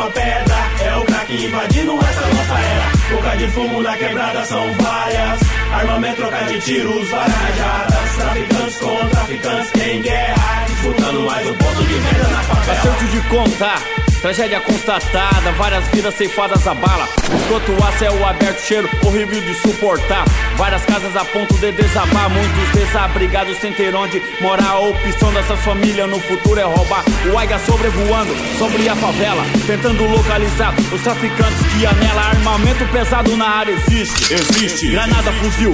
uma pedra. É o crack invadindo essa nossa era. Boca de fumo na quebrada são várias. Armamento, troca de tiros, várias rajadas. Traficantes com traficantes em guerra, disputando mais um ponto de venda na favela. Acerto de contar, tragédia constatada, várias vidas ceifadas a bala. Esgoto a céu aberto, cheiro horrível de suportar. Várias casas a ponto de desabar, muitos desabrigados sem ter onde morar. A opção dessas famílias no futuro é roubar. O Aiga sobrevoando sobre a favela, tentando localizar os traficantes que há nela. Armamento pesado na área existe. Granada, fuzil,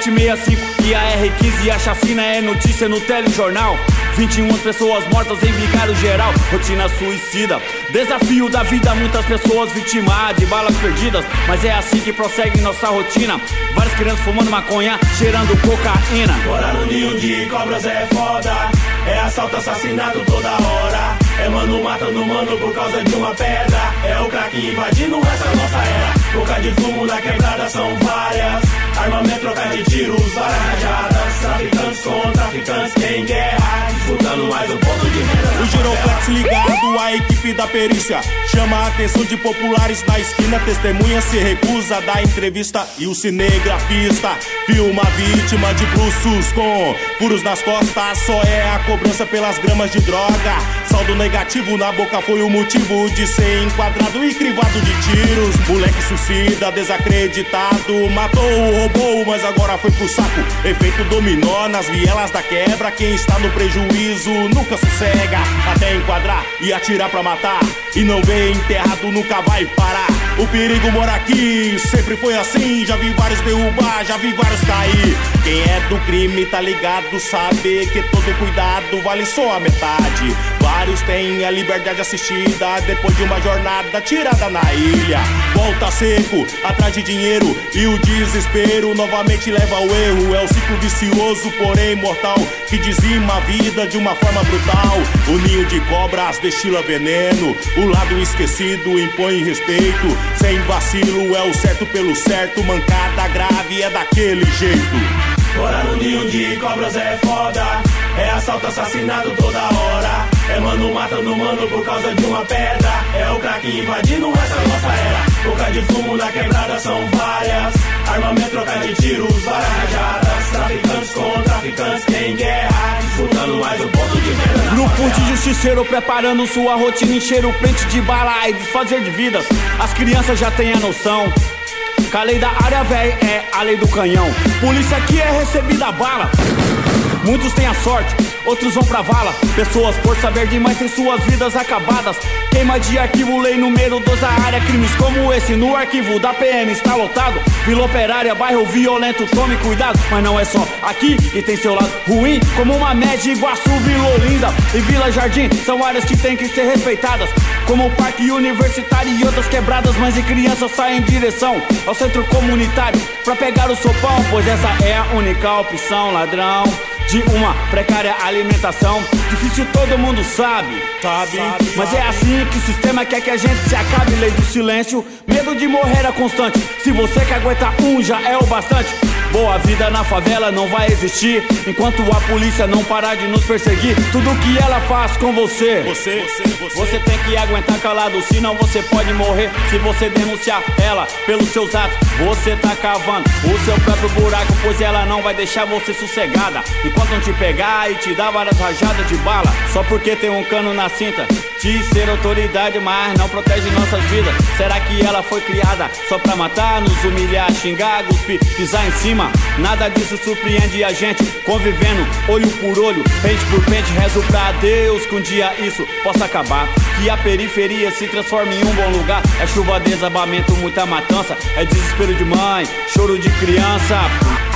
765 e a R15. E a chacina é notícia no telejornal. 21 pessoas mortas em vigário geral, rotina suicida. Desafio da vida, muitas pessoas vítimas de balas perdidas. Mas é assim que prossegue nossa rotina. Várias crianças fumando maconha, cheirando cocaína. Morar no ninho de cobras é foda. É assalto, assassinato toda hora. É mano matando mano por causa de uma pedra. É o crack invadindo essa nossa era. Boca de fumo na quebrada são várias. Armamento, troca de tiros, várias rajadas. Traficantes com traficantes em guerra, disputando mais um ponto de venda. O giroflex ligado, a equipe da perícia chama a atenção de populares na esquina. Testemunha se recusa a dar entrevista. E o cinegrafista filma a vítima de bruços com furos nas costas. Só é a cobrança pelas gramas de droga. Saldo negativo na boca foi o motivo de ser enquadrado e crivado de tiros. Moleque suicida, desacreditado, matou, roubou, mas agora foi pro saco. Efeito dominó nas vielas da quebra. Quem está no prejuízo nunca sossega, até enquadrar e atirar pra matar. E não vê enterrado, nunca vai parar. O perigo mora aqui, sempre foi assim. Já vi vários derrubar, já vi vários cair. Quem é do crime tá ligado, sabe que todo cuidado vale só a metade. Vários têm a liberdade assistida depois de uma jornada tirada na ilha. Volta seco, atrás de dinheiro, e o desespero novamente leva ao erro. É o ciclo vicioso, porém mortal, que dizima a vida de uma forma brutal. O ninho de cobras destila veneno, o lado esquecido impõe respeito. Sem vacilo é o certo pelo certo, mancada grave é daquele jeito. Morar no ninho de cobras é foda. É assalto, assassinato toda hora. É mano matando mano por causa de uma pedra. É o crack invadindo essa nossa era. Boca de fumo na quebrada são várias. Armamento, troca de tiros, várias rajadas. Traficantes com traficantes em guerra, disputando mais um ponto de venda. Grupo de justiceiro preparando sua rotina, encher o pente de bala e desfazer de vidas. As crianças já têm a noção que a lei da área véi é a lei do canhão. Polícia aqui é recebida a bala. Muitos têm a sorte, outros vão pra vala. Pessoas por saber demais têm suas vidas acabadas. Queima de arquivo, lei número 2 da área. Crimes como esse no arquivo da PM está lotado. Vila Operária, bairro violento, tome cuidado. Mas não é só aqui que tem seu lado ruim, como uma média, Iguaçu, Vila Olinda e Vila Jardim. São áreas que têm que ser respeitadas, como o Parque Universitário e outras quebradas. Mães e crianças saem em direção ao centro comunitário pra pegar o sopão, pois essa é a única opção, ladrão de uma precária alimentação. Difícil todo mundo sabe, mas é assim que o sistema quer que a gente se acabe. Lei do silêncio, medo de morrer é constante. Se você quer aguentar já é o bastante. Boa vida na favela não vai existir enquanto a polícia não parar de nos perseguir. Tudo que ela faz com você, você tem que aguentar calado, senão você pode morrer. Se você denunciar ela pelos seus atos, você tá cavando o seu próprio buraco, pois ela não vai deixar você sossegada enquanto não te pegar e te dar várias rajadas de bala. Só porque tem um cano na cinta de ser autoridade, mas não protege nossas vidas. Será que ela foi criada só pra matar, nos humilhar, xingar, cuspir, pisar em cima? Nada disso surpreende a gente, convivendo olho por olho, pente por pente. Rezo pra Deus que um dia isso possa acabar, que a periferia se transforme em um bom lugar. É chuva, desabamento, muita matança, é desespero de mãe, choro de criança.